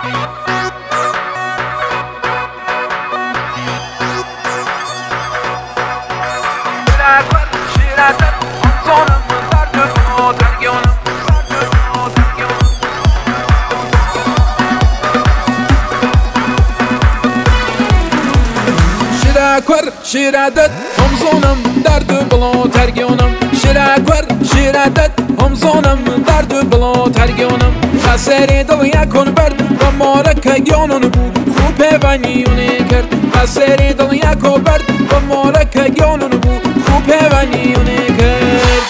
شیرادت همزونم درد بلا ترگیونم شیرکور شیرادت همزونم درد بلا ترگیونم خسری دل یکون برد و مارک گیانون بود خوب پیوانیونه کرد خسری دل یکو برد و مارک گیانون بود خوب پیوانیونه کرد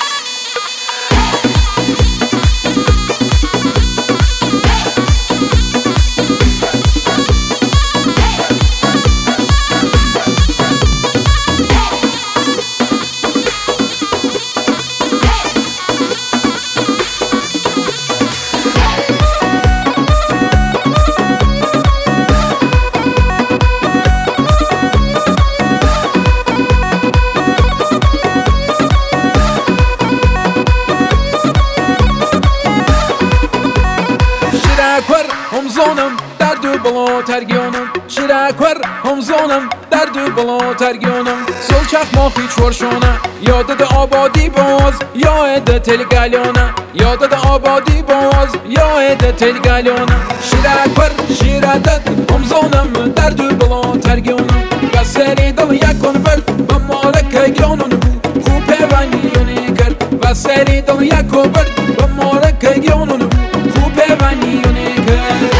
همزونم درد بلا ترگیونم شیرکور همزونم درد بلا ترگیونم سل چخماخی چورشونه یادت آبادی باز یاد تلگالیونه یادت آبادی باز یاد تلگالیونه شیرکور شیرادت همزونم درد بلا ترگیونم بسری دل یکون برد و مارک گیانون بود خوب پیوانیونه کرد بسری دل یکو برد و مارک گیانون بود خوب پیوانیونه کرد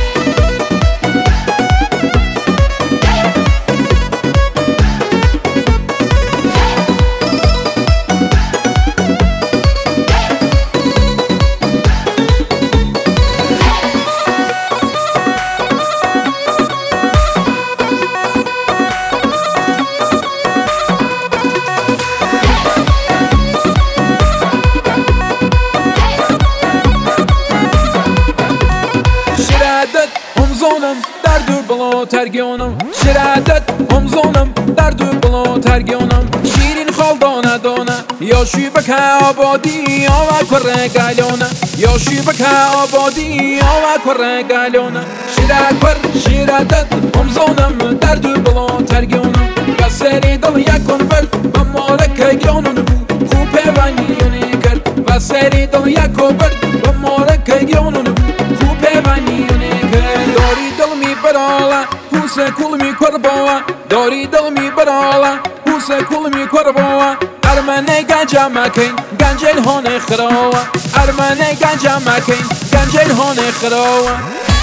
همزونم درد بلا ترگیونم شیرادت همزونم درد بلا ترگیونم شیرین خال دانه دانه یا شیبک آبادی یا کره گالیونه یا شیبک آبادی یا کره گالیونه شیرکور شیرادت همزونم درد بلا ترگیونم بسری دل یکون برد و مارک گیانون بود خوب پیوانیونه کرد بسری دل یکو برد و مارک گیانون بود خوب پیوانیونه کرد داری دل می برالا پوس کل می کربوا داری دل می برالا پوس کل می کربوا ارمنه گنجا مکین گنجل هون خراوا ارمنه گنجا مکین گنجل هون خراوا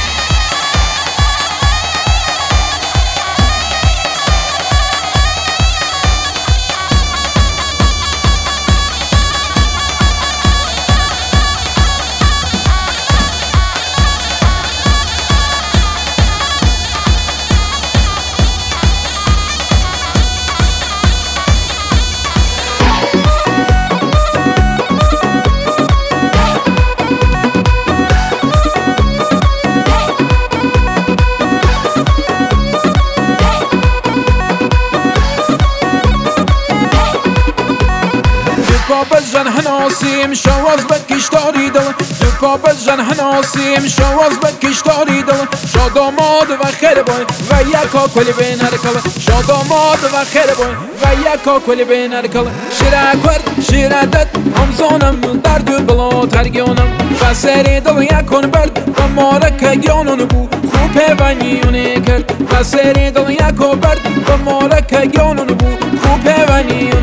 دکابز جن هناسیم شواز بکش داری دل دکابز جن هناسیم شواز بکش داری دل شاداماد و خیر بای و یکا کلی بین هرکل شاداماد و خیر بای و یکا کلی بین هرکل شیرکور شیرادت همزونم درد بلا ترگیونم بسری دل یکون برد و مارک گیانون بود خوب پیوانیونه کرد بسری دل یکو برد و مارک گیانون بود خوب پیوانیونه